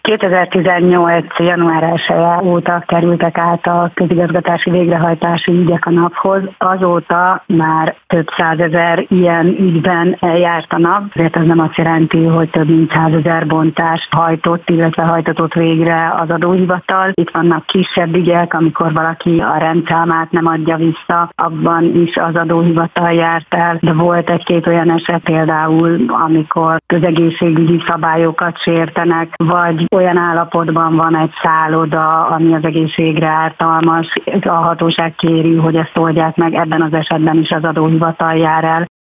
2018. január 1 óta kerültek át a közigazgatási végrehajtási ügyek a NAV-hoz, azóta már több százezer ilyen ügyben eljárt a NAV, ezért ez nem azt jelenti, hogy több mint 100 000 bontást hajtott, illetve hajtatott végre az adóhivatal. Itt vannak kisebb ügyek, amikor valaki a rendszámát nem adja vissza, abban is az adóhivatal járt el, de volt egy-két olyan eset például, amikor közegészségügyi szabályokat sértenek, vagy olyan állapotban van egy szálloda, ami az egészségre ártalmas, a hatóság kéri, hogy ezt oldják meg, ebben az esetben is az adóhivatal jár el.